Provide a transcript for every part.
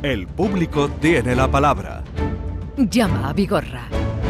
El público tiene la palabra. Llama a Vigorra.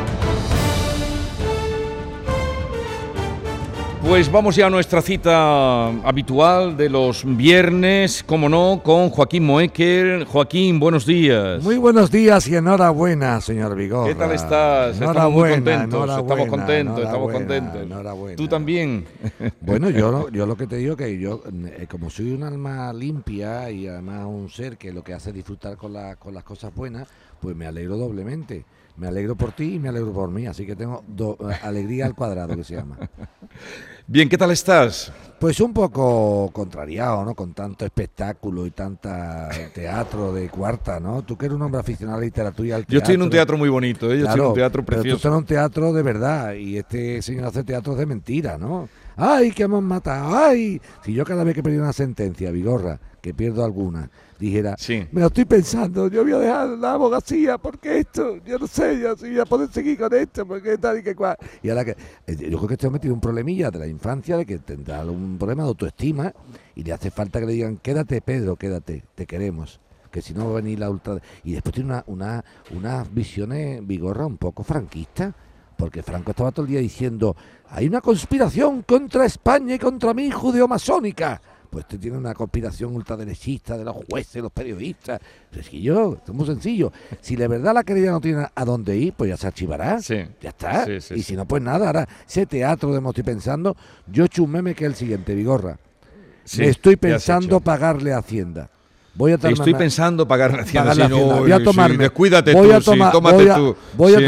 Pues vamos ya a nuestra cita habitual de los viernes, como no, con Joaquín Moekel. Joaquín, buenos días. Muy buenos días y enhorabuena, señor Vigorra. ¿Qué tal estás? Estamos muy contentos, estamos contentos. Enhorabuena. ¿Tú también? Bueno, yo lo que te digo que yo, como soy un alma limpia y además un ser que lo que hace es disfrutar con las cosas buenas, pues me alegro doblemente. Me alegro por ti y me alegro por mí, así que tengo alegría al cuadrado, que se llama. Bien, ¿qué tal estás? Pues un poco contrariado, ¿no? Con tanto espectáculo y tanta teatro de cuarta, ¿no? Tú que eres un hombre aficionado a la literatura y al teatro. Yo estoy en un teatro muy bonito, ¿eh? Yo estoy en un teatro pero precioso. tú estás en un teatro de verdad y este señor hace teatros de mentira, ¿no? ¡Ay, que hemos matado! ¡Ay! Si yo cada vez que perdí una sentencia, Vigorra, que pierdo alguna, dijera, sí, me lo estoy pensando, yo voy a dejar la abogacía porque esto, yo no sé, yo si voy a poder seguir con esto, porque tal y que cual. Y ahora que, yo creo que este hombre tiene un problemilla de la infancia, de que tendrá un problema de autoestima y le hace falta que le digan, quédate Pedro, quédate, te queremos, que si no va a venir la ultra... Y después tiene unas visiones, Vigorra, un poco franquistas, porque Franco estaba todo el día diciendo, hay una conspiración contra España y contra mí judeo-masónica. Pues usted tiene una conspiración ultraderechista de los jueces, los periodistas. Es que es muy sencillo. Si de verdad la querella no tiene a dónde ir, pues ya se archivará. sí, ya está. Sí, y si no, pues nada. Ahora, ese teatro de estoy pensando, yo he hecho un meme que es el siguiente, Vigorra. sí, me estoy pensando pagarle a Hacienda. Estoy pensando pagar la Hacienda. Voy a tomarme. Descuídate voy tú, a tomar, tómate tú.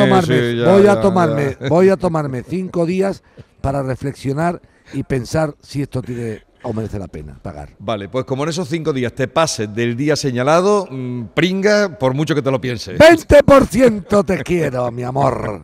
Voy a tomarme 5 días para reflexionar y pensar si esto tiene o merece la pena pagar. Vale, pues como en esos 5 días te pases del día señalado, pringa por mucho que te lo pienses. 20% te quiero, mi amor.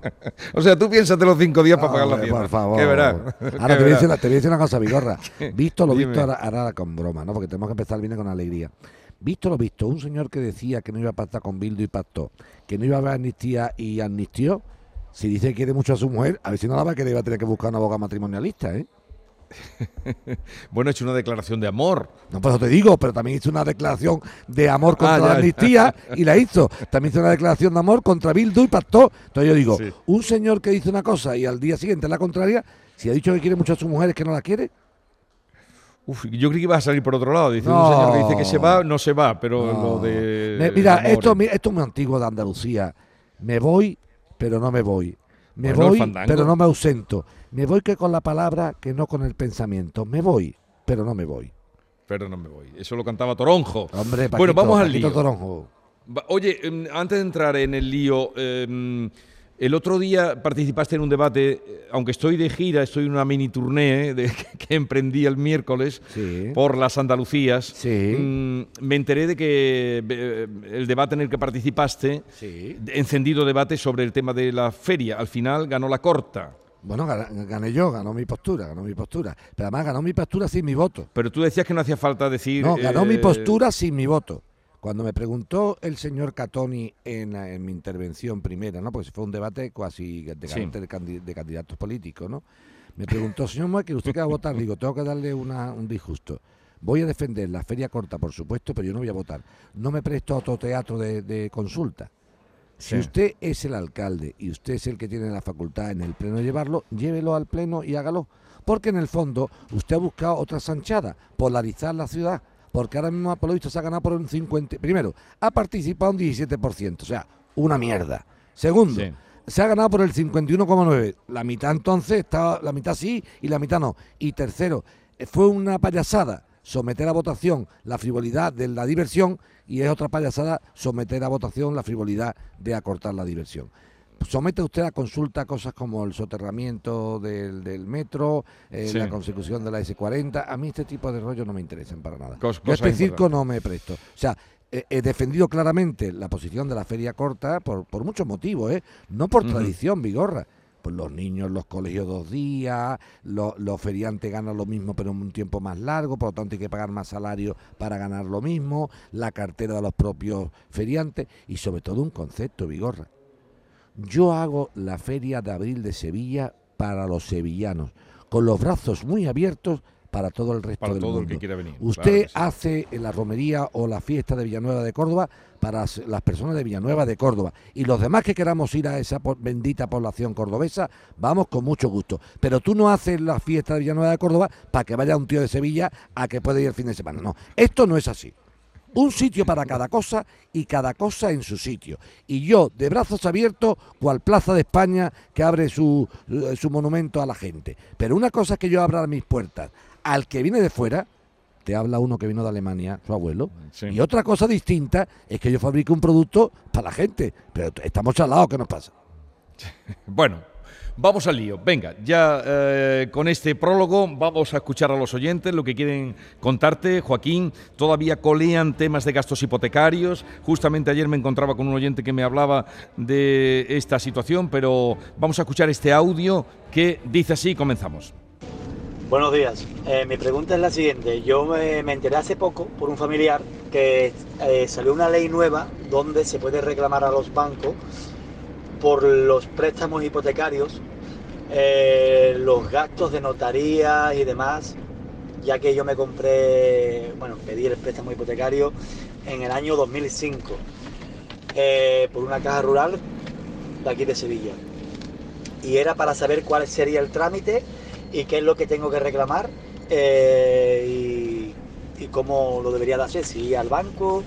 O sea, tú piénsate los 5 días para pagar la Hacienda. Por favor. ¿Qué verás? Ahora te voy a decir una cosa, Vigorra. Visto lo Dime. visto, ahora con broma, ¿no? Porque tenemos que empezar el viernes con alegría. Visto lo visto, un señor que decía que no iba a pactar con Bildu y pactó, que no iba a haber amnistía y amnistió, si dice que quiere mucho a su mujer, a ver si no la va a querer, va a tener que buscar una abogada matrimonialista, ¿eh? Bueno, he hecho una declaración de amor. No, pues eso te digo, pero también hizo una declaración de amor contra la amnistía y la hizo. También hizo una declaración de amor contra Bildu y pactó. Entonces yo digo, sí, un señor que dice una cosa y al día siguiente la contraria, si ha dicho que quiere mucho a su mujer, ¿es que no la quiere? Uf, yo creí que iba a salir por otro lado. Dice No. un señor que dice que se va, no se va, pero lo de... Mira, amor, esto es muy antiguo de Andalucía. Me voy, pero no me voy. Me Bueno, voy, el fandango. pero no me ausento. Me voy que con la palabra, que no con el pensamiento. Me voy, pero no me voy. Pero no me voy. Eso lo cantaba Toronjo. Hombre, Paquito, bueno, vamos al Paquito lío. Toronjo. Oye, antes de entrar en el lío, el otro día participaste en un debate, aunque estoy de gira, estoy en una mini tournée que emprendí el miércoles Sí. por las Andalucías. Sí. Me enteré de que el debate en el que participaste, Sí. encendido debate sobre el tema de la feria, al final ganó la corta. Bueno, gané yo, ganó mi postura. Pero además ganó mi postura sin mi voto. Pero tú decías que no hacía falta decir... No, ganó mi postura sin mi voto. Cuando me preguntó el señor Catoni en mi intervención primera, ¿no? Porque fue un debate casi de candidatos políticos, ¿no? Me preguntó, señor Moekel, ¿usted qué va a votar? Digo, tengo que darle un disgusto. Voy a defender la feria corta, por supuesto, pero yo no voy a votar. No me presto a otro teatro de consulta. Si usted es el alcalde y usted es el que tiene la facultad en el pleno de llevarlo, llévelo al pleno y hágalo. Porque en el fondo usted ha buscado otra zanchada, polarizar la ciudad. Porque ahora mismo por lo visto se ha ganado por un 50%. Primero, ha participado un 17%, o sea, una mierda. Segundo, se ha ganado por el 51,9%. La mitad entonces, la mitad sí y la mitad no. Y tercero, fue una payasada someter a votación la frivolidad de la diversión y es otra payasada someter a votación la frivolidad de acortar la diversión. Somete usted a consulta cosas como el soterramiento del metro, la consecución de la S40. A mí este tipo de rollos no me interesan para nada. Yo este circo no me presto. O sea, he defendido claramente la posición de la feria corta por muchos motivos, no por tradición, Vigorra. Pues los niños, los colegios 2 días, los feriantes ganan lo mismo pero en un tiempo más largo, por lo tanto hay que pagar más salario para ganar lo mismo, la cartera de los propios feriantes y sobre todo un concepto, Vigorra. Yo hago la Feria de Abril de Sevilla para los sevillanos, con los brazos muy abiertos para todo el resto Para del todo mundo. el que quiera venir. Usted Claro que sí. hace la romería o la fiesta de Villanueva de Córdoba para las personas de Villanueva de Córdoba, y los demás que queramos ir a esa bendita población cordobesa, vamos con mucho gusto. Pero tú no haces la fiesta de Villanueva de Córdoba para que vaya un tío de Sevilla a que puede ir el fin de semana. No, esto no es así. Un sitio para cada cosa y cada cosa en su sitio. Y yo, de brazos abiertos, cual Plaza de España que abre su monumento a la gente. Pero una cosa es que yo abra mis puertas al que viene de fuera, te habla uno que vino de Alemania, su abuelo, Sí. y otra cosa distinta es que yo fabrique un producto para la gente. Pero estamos chalados, ¿qué nos pasa? Bueno, vamos al lío. Venga, ya con este prólogo vamos a escuchar a los oyentes lo que quieren contarte. Joaquín, todavía colean temas de gastos hipotecarios. Justamente ayer me encontraba con un oyente que me hablaba de esta situación, pero vamos a escuchar este audio que dice así, comenzamos. Buenos días. Mi pregunta es la siguiente. Yo me enteré hace poco por un familiar que salió una ley nueva donde se puede reclamar a los bancos por los préstamos hipotecarios, los gastos de notaría y demás, ya que yo me pedí el préstamo hipotecario en el año 2005 por una caja rural de aquí de Sevilla. Y era para saber cuál sería el trámite y qué es lo que tengo que reclamar y cómo lo debería de hacer, si al banco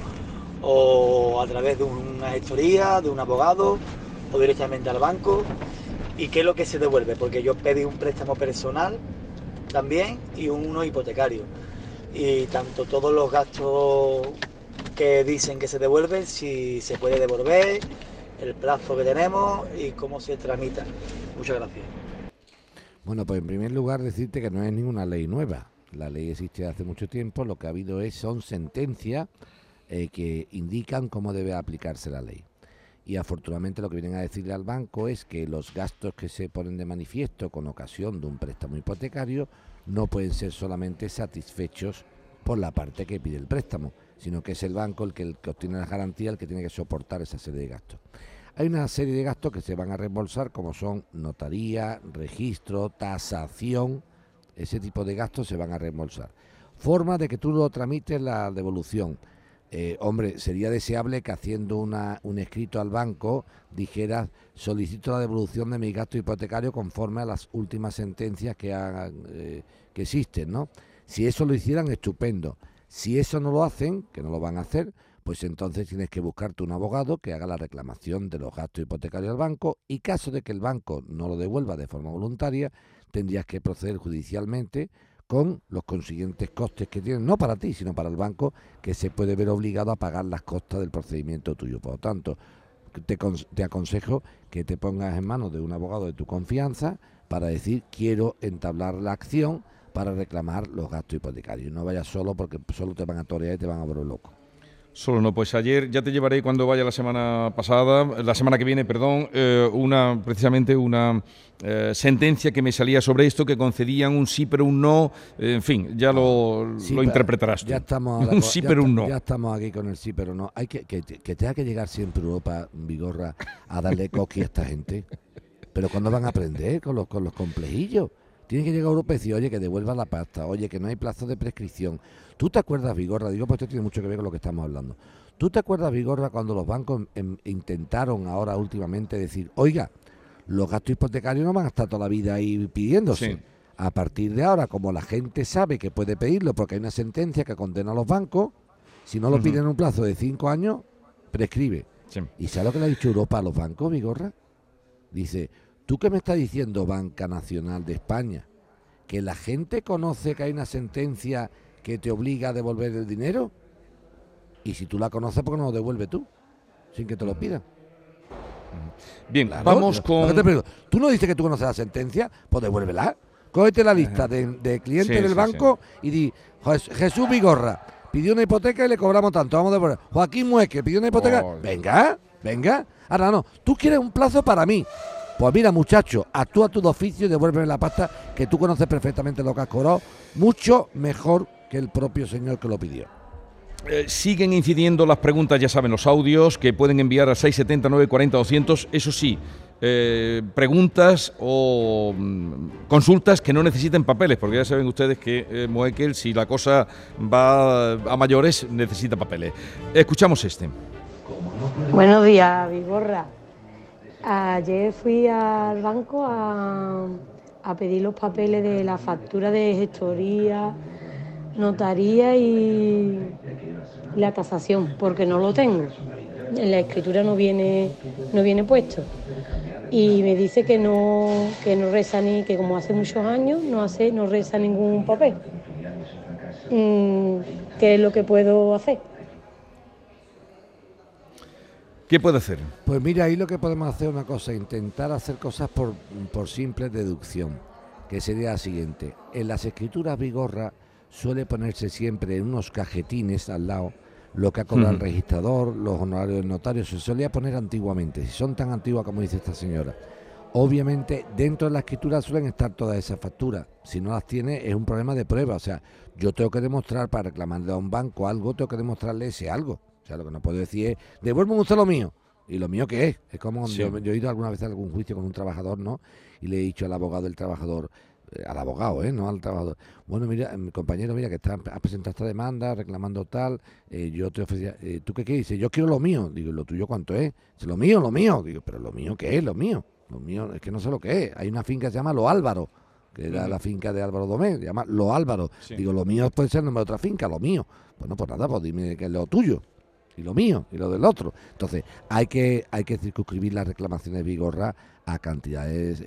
o a través de una gestoría, de un abogado o directamente al banco, y qué es lo que se devuelve, porque yo pedí un préstamo personal también y uno hipotecario, y tanto todos los gastos que dicen que se devuelven, si se puede devolver, el plazo que tenemos y cómo se tramita. Muchas gracias. Bueno, pues en primer lugar decirte que no es ninguna ley nueva. La ley existe hace mucho tiempo, lo que ha habido son sentencias que indican cómo debe aplicarse la ley. Y afortunadamente lo que vienen a decirle al banco es que los gastos que se ponen de manifiesto con ocasión de un préstamo hipotecario no pueden ser solamente satisfechos por la parte que pide el préstamo, sino que es el banco el que obtiene la garantía, el que tiene que soportar esa serie de gastos. Hay una serie de gastos que se van a reembolsar, como son notaría, registro, tasación. Ese tipo de gastos se van a reembolsar. Forma de que tú lo tramites la devolución. Hombre, sería deseable que haciendo un escrito al banco dijeras: solicito la devolución de mi gasto hipotecario conforme a las últimas sentencias que existen, ¿no? Si eso lo hicieran, estupendo. Si eso no lo hacen, que no lo van a hacer, pues entonces tienes que buscarte un abogado que haga la reclamación de los gastos hipotecarios al banco, y caso de que el banco no lo devuelva de forma voluntaria, tendrías que proceder judicialmente con los consiguientes costes que tienen, no para ti, sino para el banco, que se puede ver obligado a pagar las costas del procedimiento tuyo. Por lo tanto, te aconsejo que te pongas en manos de un abogado de tu confianza para decir: quiero entablar la acción para reclamar los gastos hipotecarios. No vayas solo, porque solo te van a torear y te van a volver loco. Solo no, pues ayer ya te llevaré cuando vaya la semana que viene, precisamente una sentencia que me salía sobre esto, que concedían un sí pero un no, en fin, ya lo interpretarás tú. Ya estamos un sí pero un no. Ya estamos aquí con el sí pero no. Hay que tenga que llegar siempre Europa, Vigorra, a darle coqui a esta gente. Pero ¿cuándo van a aprender con los complejillos? Tiene que llegar Europa y decir: oye, que devuelva la pasta, oye, que no hay plazo de prescripción. ¿Tú te acuerdas, Vigorra? Digo, pues esto tiene mucho que ver con lo que estamos hablando. ¿Tú te acuerdas, Vigorra, cuando los bancos intentaron ahora últimamente decir: oiga, los gastos hipotecarios no van a estar toda la vida ahí pidiéndose? Sí. A partir de ahora, como la gente sabe que puede pedirlo porque hay una sentencia que condena a los bancos, si no lo piden en un plazo de 5 años, prescribe. Sí. ¿Y sabes lo que le ha dicho Europa a los bancos, Vigorra? Dice: ¿tú qué me estás diciendo, Banca Nacional de España? ¿Que la gente conoce que hay una sentencia que te obliga a devolver el dinero? Y si tú la conoces, ¿por qué no lo devuelves tú? Sin que te lo pidan. Bien, Claro, vamos yo con... te pregunto, ¿tú no dices que tú conoces la sentencia? Pues devuélvela. Cógete la lista de clientes Sí, del sí, banco y di: Jesús Vigorra pidió una hipoteca y le cobramos tanto, vamos a devolver. Joaquín Mueque pidió una hipoteca. Oh. Venga. Ahora no, tú quieres un plazo para mí. Pues mira, muchacho, actúa tu oficio y devuélveme la pasta, que tú conoces perfectamente lo que has cobrado, mucho mejor que el propio señor que lo pidió. Siguen incidiendo las preguntas, ya saben, los audios que pueden enviar al 670 940 200. Eso sí, preguntas o consultas que no necesiten papeles, porque ya saben ustedes que Moekel, si la cosa va a mayores, necesita papeles. Escuchamos este. Buenos días, Vigorra. Ayer fui al banco a pedir los papeles de la factura de gestoría, notaría y la tasación, porque no lo tengo. En la escritura no viene puesto. Y me dice que no reza ni, que como hace muchos años no reza ningún papel. ¿Qué es lo que puedo hacer? ¿Qué puede hacer? Pues mira, ahí lo que podemos hacer es una cosa, intentar hacer cosas por simple deducción, que sería la siguiente. En las escrituras Vigorra suele ponerse siempre en unos cajetines al lado lo que ha cobrado el registrador, los honorarios del notario, se solía poner antiguamente, si son tan antiguas como dice esta señora. Obviamente dentro de la escritura suelen estar todas esas facturas, si no las tiene es un problema de prueba, o sea, yo tengo que demostrar para reclamarle a un banco algo, tengo que demostrarle ese algo. O sea, lo que no puedo decir es, devuélveme usted lo mío. ¿Y lo mío qué es? Es como Sí. yo he ido alguna vez a algún juicio con un trabajador, ¿no? Y le he dicho al abogado del trabajador, al abogado, no al trabajador, bueno, mira, mi compañero, mira, que has presentado esta demanda, reclamando tal, yo te ofrecía, ¿tú qué quieres? Dice, yo quiero lo mío. Digo, ¿lo tuyo cuánto es? Dice, lo mío. Digo, ¿pero lo mío qué es? Lo mío es que no sé lo que es. Hay una finca que se llama Lo Álvaro, que era la finca de Álvaro Domé, se llama Lo Álvaro. Sí. Digo, lo mío puede ser el nombre de otra finca, lo mío. Bueno, pues nada, pues dime que es lo tuyo. Y lo mío, y lo del otro. Entonces, hay que circunscribir las reclamaciones Vigorra a cantidades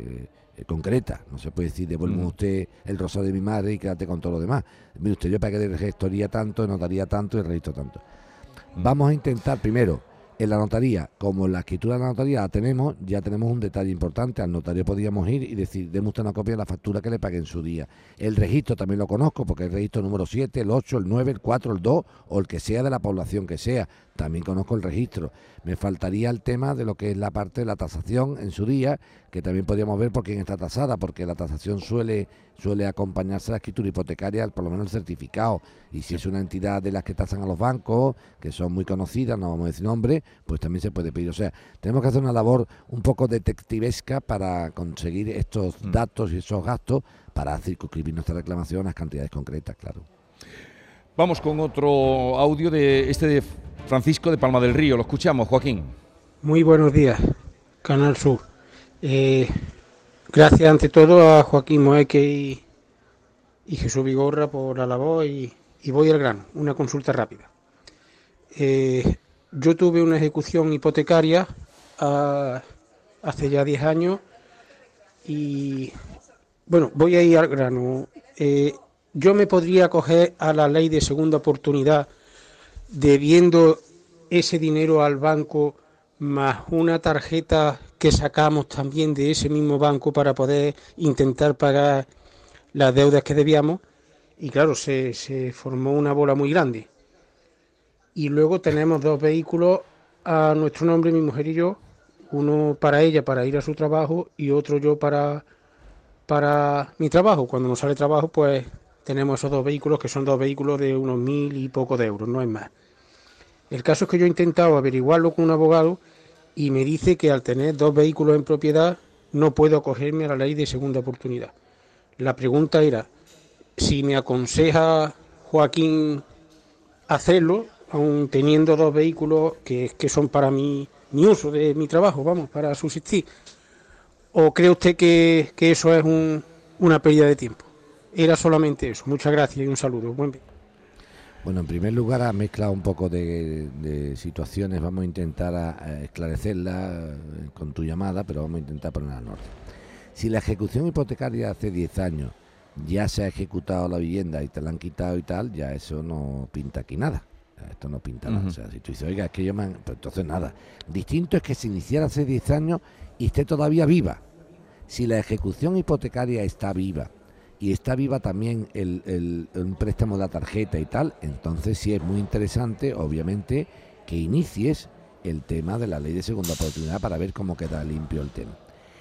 concretas. No se puede decir, devuélveme usted el rosario de mi madre y quédate con todo lo demás. Mire usted, yo pagué de gestoría tanto, de notaría tanto y de registro tanto. Vamos a intentar primero, en la notaría, como la escritura de la notaría la tenemos, ya tenemos un detalle importante. Al notario podíamos ir y decir, deme usted una copia de la factura que le pagué en su día. El registro también lo conozco, porque el registro número 7, el 8, el 9, el 4, el 2, o el que sea de la población que sea. También conozco el registro. Me faltaría el tema de lo que es la parte de la tasación en su día, que también podríamos ver por quién está tasada, porque la tasación suele acompañarse a la escritura hipotecaria, por lo menos el certificado. Y si es una entidad de las que tasan a los bancos, que son muy conocidas, no vamos a decir nombre, pues también se puede pedir. O sea, tenemos que hacer una labor un poco detectivesca para conseguir estos datos y esos gastos para circunscribir nuestra reclamación a las cantidades concretas, claro. Vamos con otro audio de Francisco de Palma del Río. Lo escuchamos, Joaquín. Muy buenos días, Canal Sur. Gracias ante todo a Joaquín Moekel y Jesús Vigorra por la labor y voy al grano, una consulta rápida. Yo tuve una ejecución hipotecaria hace ya 10 años y, bueno, voy a ir al grano. Yo me podría acoger a la ley de segunda oportunidad debiendo ese dinero al banco más una tarjeta que sacamos también de ese mismo banco para poder intentar pagar las deudas que debíamos, y claro, se formó una bola muy grande. Y luego tenemos 2 vehículos a nuestro nombre, mi mujer y yo, uno para ella para ir a su trabajo y otro yo para mi trabajo. Cuando nos sale trabajo, pues tenemos esos 2 vehículos, que son 2 vehículos de unos 1.000 y poco de euros, no es más. El caso es que yo he intentado averiguarlo con un abogado y me dice que al tener 2 vehículos en propiedad no puedo acogerme a la ley de segunda oportunidad. La pregunta era si me aconseja Joaquín hacerlo, aun teniendo 2 vehículos que son para mi uso de mi trabajo, vamos, para subsistir. ¿O cree usted que eso es una pérdida de tiempo? Era solamente eso. Muchas gracias y un saludo. Buen día. Bueno, en primer lugar, ha mezclado un poco de situaciones. Vamos a intentar esclarecerlas con tu llamada, pero vamos a intentar ponerla en orden. Si la ejecución hipotecaria hace 10 años ya se ha ejecutado la vivienda y te la han quitado y tal, ya eso no pinta aquí nada. Esto no pinta nada. O sea, si tú dices, oiga, es que yo pues entonces nada. Distinto es que se iniciara hace 10 años y esté todavía viva. Si la ejecución hipotecaria está viva y está viva también un préstamo de la tarjeta y tal, entonces sí es muy interesante, obviamente, que inicies el tema de la ley de segunda oportunidad para ver cómo queda limpio el tema.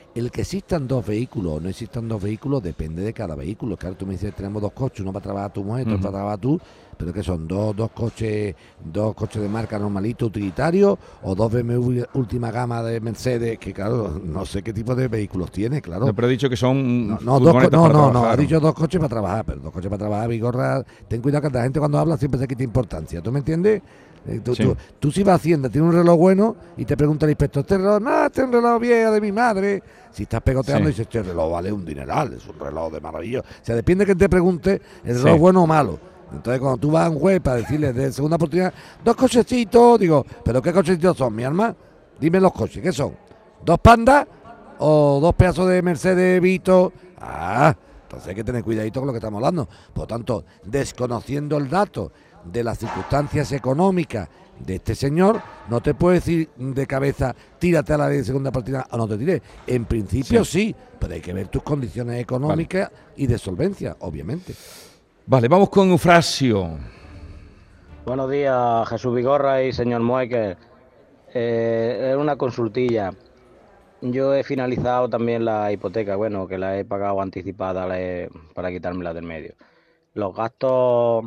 El que existan dos vehículos o no existan dos vehículos depende de cada vehículo. Claro, tú me dices, tenemos dos coches, uno para trabajar tu mujer, otro para trabajar tú, pero que son dos coches de marca normalito, utilitario, o dos BMW última gama de Mercedes, que claro, no sé qué tipo de vehículos tiene, claro. No, pero he dicho que son no, ha dicho dos coches para trabajar, pero dos coches para trabajar, Vigorra, ten cuidado que la gente cuando habla siempre se quita importancia, ¿tú me entiendes? Tú si vas a Hacienda, tienes un reloj bueno y te pregunta el inspector, este es un reloj viejo de mi madre. Si estás pegoteando y dices, este reloj vale un dineral, es un reloj de maravilla. O sea, depende de que te pregunte el reloj bueno o malo. Entonces, cuando tú vas a un juez para decirle de segunda oportunidad, dos cochecitos, digo, ¿pero qué cochecitos son, mi alma? Dime los coches, ¿qué son? ¿Dos pandas o dos pedazos de Mercedes Vito? Entonces hay que tener cuidadito con lo que estamos hablando. Por lo tanto, desconociendo el dato de las circunstancias económicas de este señor, no te puedo decir de cabeza, tírate a la ley de segunda oportunidad o no te tiré. En principio sí, pero hay que ver tus condiciones económicas y de solvencia, obviamente. Vale, vamos con Eufrasio. Buenos días, Jesús Vigorra y señor Muecker. Es una consultilla. Yo he finalizado también la hipoteca, bueno, que la he pagado anticipada para quitármela del medio. Los gastos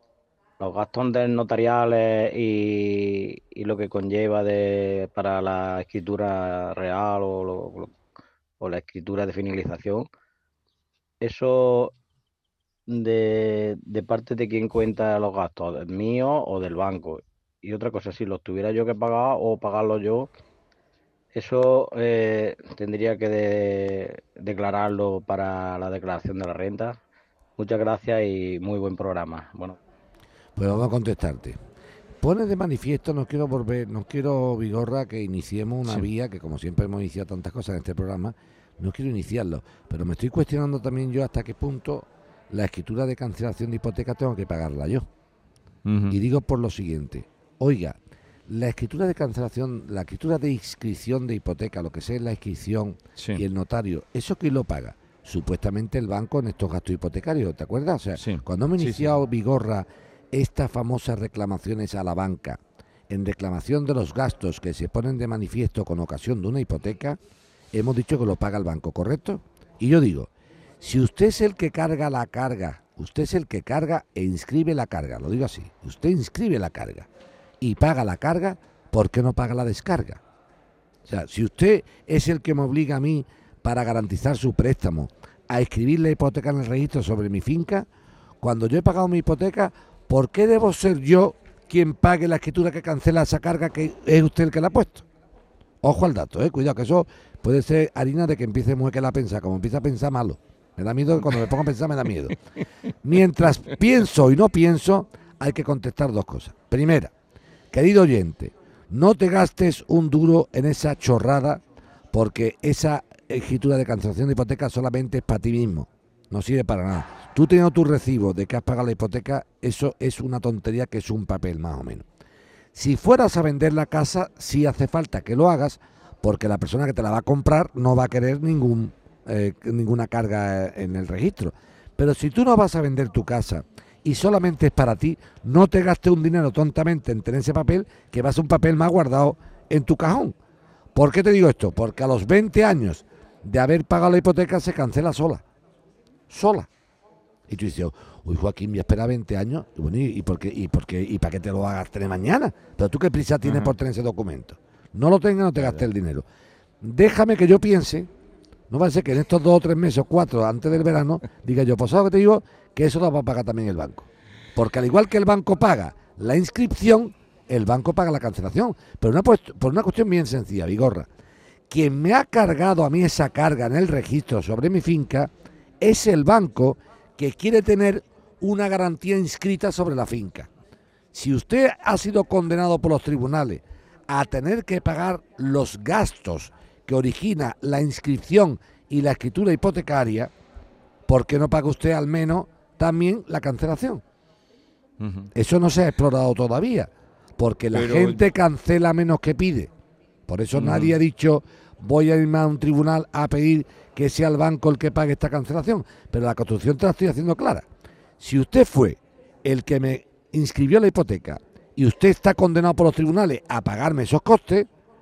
notariales y lo que conlleva para la escritura real o la escritura de finalización, eso de parte de quién cuenta los gastos, mío o del banco. Y otra cosa, si los tuviera yo que pagar o pagarlo yo, eso tendría que declararlo para la declaración de la renta. Muchas gracias y muy buen programa. Bueno. Pues vamos a contestarte. Pone de manifiesto, no quiero, Vigorra, que iniciemos una vía, que como siempre hemos iniciado tantas cosas en este programa, no quiero iniciarlo, pero me estoy cuestionando también yo hasta qué punto la escritura de cancelación de hipoteca tengo que pagarla yo. Y digo por lo siguiente, oiga, la escritura de cancelación, la escritura de inscripción de hipoteca, lo que sea la inscripción y el notario, ¿eso quién lo paga? Supuestamente el banco en estos gastos hipotecarios, ¿te acuerdas? O sea, cuando hemos iniciado, Vigorra, estas famosas reclamaciones a la banca, en reclamación de los gastos que se ponen de manifiesto con ocasión de una hipoteca, hemos dicho que lo paga el banco, ¿correcto? Y yo digo, si usted es el que carga la carga, usted es el que carga e inscribe la carga, lo digo así, usted inscribe la carga y paga la carga, ¿por qué no paga la descarga? O sea, si usted es el que me obliga a mí, para garantizar su préstamo, a escribir la hipoteca en el registro sobre mi finca, cuando yo he pagado mi hipoteca, ¿por qué debo ser yo quien pague la escritura que cancela esa carga que es usted el que la ha puesto? Ojo al dato, cuidado, que eso puede ser harina de que empiece Muecker a pensar, como empieza a pensar malo. Me da miedo, cuando me pongo a pensar me da miedo. Mientras pienso y no pienso, hay que contestar dos cosas. Primera, querido oyente, no te gastes un duro en esa chorrada, porque esa escritura de cancelación de hipoteca solamente es para ti mismo, no sirve para nada. Tú teniendo tu recibo de que has pagado la hipoteca, eso es una tontería, que es un papel más o menos. Si fueras a vender la casa, sí hace falta que lo hagas, porque la persona que te la va a comprar no va a querer ninguna carga en el registro. Pero si tú no vas a vender tu casa y solamente es para ti, no te gastes un dinero tontamente en tener ese papel, que va a ser un papel más guardado en tu cajón. ¿Por qué te digo esto? Porque a los 20 años de haber pagado la hipoteca se cancela sola. Y tú dices, uy, Joaquín, voy a esperar 20 años. Y bueno, ¿y para qué te lo hagas tener mañana? Pero tú, ¿qué prisa tienes por tener ese documento? No lo tengas, no te gastes el dinero. Déjame que yo piense. No va a ser que en estos 2 o 3 meses o 4 antes del verano diga yo, pues ¿sabes lo que te digo? Que eso lo va a pagar también el banco. Porque al igual que el banco paga la inscripción, el banco paga la cancelación. Pero por una cuestión bien sencilla, Vigorra. Quien me ha cargado a mí esa carga en el registro sobre mi finca es el banco, que quiere tener una garantía inscrita sobre la finca. Si usted ha sido condenado por los tribunales a tener que pagar los gastos que origina la inscripción y la escritura hipotecaria, ¿por qué no paga usted al menos también la cancelación? Eso no se ha explorado todavía, porque la gente cancela menos que pide. Por eso nadie ha dicho, voy a irme a un tribunal a pedir que sea el banco el que pague esta cancelación. Pero la Constitución te la estoy haciendo clara. Si usted fue el que me inscribió la hipoteca y usted está condenado por los tribunales a pagarme esos costes,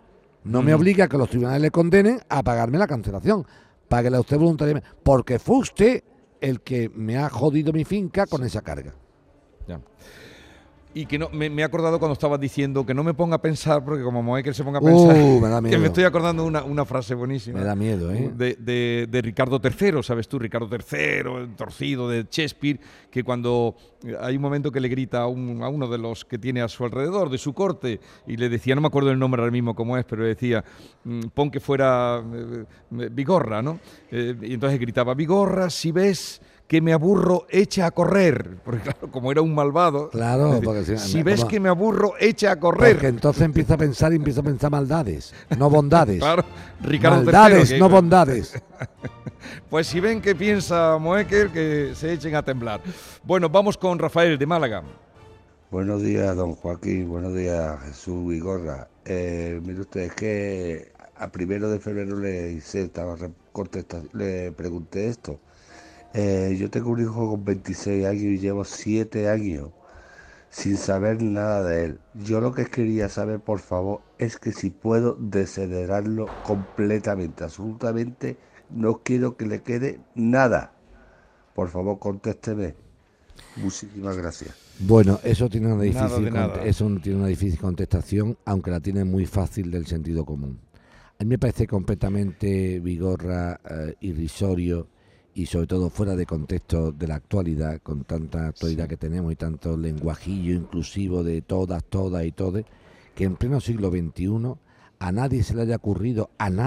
no me obliga a que los tribunales le condenen a pagarme la cancelación. Páguela usted voluntariamente, porque fue usted el que me ha jodido mi finca con esa carga. Ya. Y que no me he acordado cuando estabas diciendo que no me ponga a pensar, porque como Moekel se ponga a pensar, me da miedo. que me estoy acordando una frase buenísima. Me da miedo, ¿eh? De Ricardo III, ¿sabes tú? Ricardo III, el torcido de Shakespeare, que cuando hay un momento que le grita a uno de los que tiene a su alrededor, de su corte, y le decía, no me acuerdo el nombre ahora mismo cómo es, pero le decía, pon que fuera Vigorra, ¿no? Y entonces gritaba, Vigorra, si ves que me aburro, echa a correr. Porque claro, como era un malvado. Claro, porque si ves que me aburro, echa a correr. Porque entonces empieza a pensar maldades, no bondades. Claro, Ricardo maldades, III, no bondades. Pues si ven que piensa Moekel, que se echen a temblar. Bueno, vamos con Rafael de Málaga. Buenos días, don Joaquín. Buenos días, Jesús Vigorra. Mire usted, es que a 1 de febrero le pregunté esto. Yo tengo un hijo con 26 años y llevo 7 años sin saber nada de él. Yo lo que quería saber, por favor, es que si puedo desheredarlo completamente, absolutamente, no quiero que le quede nada. Por favor, contésteme. Muchísimas gracias. Bueno, eso tiene una difícil contestación, aunque la tiene muy fácil del sentido común. A mí me parece completamente Vigorra, irrisorio, y sobre todo fuera de contexto de la actualidad, con tanta actualidad que tenemos y tanto lenguajillo inclusivo de todas y todes, que en pleno siglo XXI a nadie se le haya ocurrido,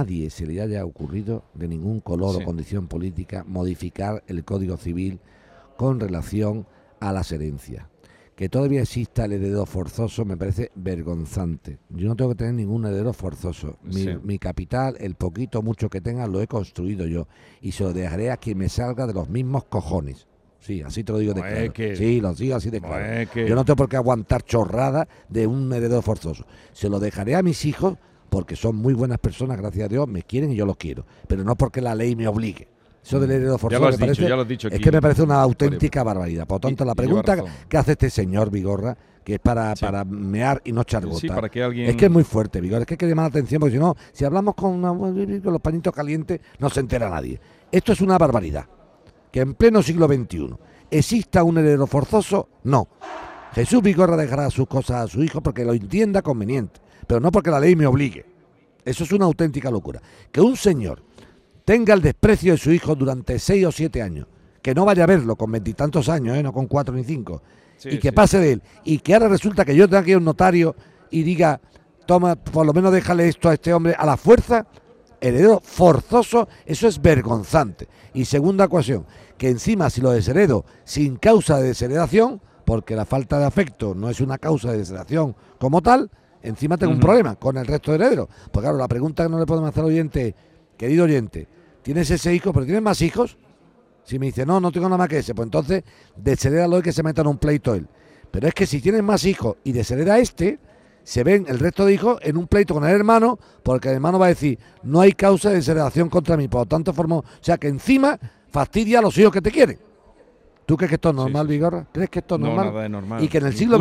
de ningún color o condición política, modificar el Código Civil con relación a las herencias. Que todavía exista el heredero forzoso me parece vergonzante. Yo no tengo que tener ningún heredero forzoso. Mi capital, el poquito o mucho que tenga, lo he construido yo. Y se lo dejaré a quien me salga de los mismos cojones. Sí, así te lo digo de claro. Sí, lo digo así de claro. Yo no tengo por qué aguantar chorrada de un heredero forzoso. Se lo dejaré a mis hijos porque son muy buenas personas, gracias a Dios, me quieren y yo los quiero. Pero no porque la ley me obligue. Eso del heredero forzoso ya lo has dicho aquí. Es que me parece una auténtica barbaridad. Por tanto, la pregunta que hace este señor Vigorra, que es para mear y no echar gota, para que alguien... es que es muy fuerte, Vigorra. Es que hay que llamar la atención, porque si no, si hablamos con los pañitos calientes, no se entera nadie. Esto es una barbaridad. Que en pleno siglo XXI exista un heredero forzoso, no. Jesús Vigorra dejará sus cosas a su hijo porque lo entienda conveniente, pero no porque la ley me obligue. Eso es una auténtica locura. Que un señor tenga el desprecio de su hijo durante 6 o 7 años, que no vaya a verlo con 20 y tantos años, no con 4 ni 5, y que pase de él, y que ahora resulta que yo tenga que ir a un notario y diga, toma, por lo menos déjale esto a este hombre a la fuerza, heredero forzoso, eso es vergonzante. Y segunda cuestión, que encima si lo desheredo sin causa de desheredación, porque la falta de afecto no es una causa de desheredación como tal, encima tengo un problema con el resto de herederos. Porque claro, la pregunta que no le podemos hacer al oyente, querido oyente, ¿tienes ese hijo, pero tienes más hijos? Si me dice, no tengo nada más que ese, pues entonces desherédalo y que se meta en un pleito él. Pero es que si tienes más hijos y deshereda este, se ven el resto de hijos en un pleito con el hermano, porque el hermano va a decir, no hay causa de desheredación contra mí, por lo tanto o sea que encima fastidia a los hijos que te quieren. ¿Tú crees que esto es normal, Vigorra? ¿Crees que esto es normal? No, nada es normal. Y que en el siglo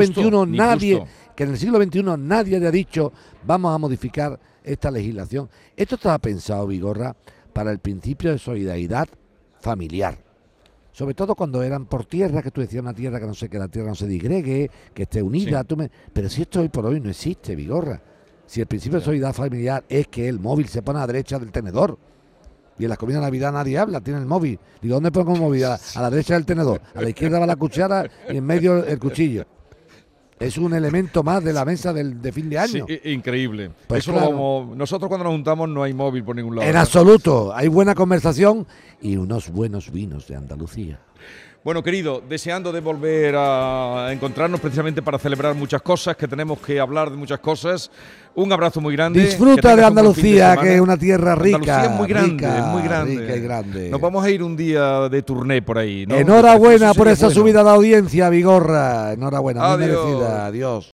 XXI nadie haya dicho, vamos a modificar esta legislación. Esto estaba pensado, Vigorra, para el principio de solidaridad familiar. Sobre todo cuando eran por tierra, que tú decías una tierra que la tierra no se disgregue, que esté unida. Pero si esto hoy por hoy no existe, Vigorra. Si el principio de solidaridad familiar es que el móvil se pone a la derecha del tenedor. Y en las comidas de Navidad nadie habla, tiene el móvil. Digo, ¿dónde pongo el móvil? A la derecha del tenedor. A la izquierda va la cuchara y en medio el cuchillo. Es un elemento más de la mesa de fin de año. Sí, increíble. Pues eso claro. Nosotros cuando nos juntamos no hay móvil por ningún lado. En absoluto. Hay buena conversación y unos buenos vinos de Andalucía. Bueno, querido, deseando de volver a encontrarnos precisamente para celebrar muchas cosas, que tenemos que hablar de muchas cosas. Un abrazo muy grande. Disfruta de Andalucía, que es una tierra rica. Andalucía es muy grande, rica y grande. Nos vamos a ir un día de turné por ahí, ¿no? Enhorabuena por esa subida de audiencia, Vigorra. Enhorabuena, muy merecida. Adiós.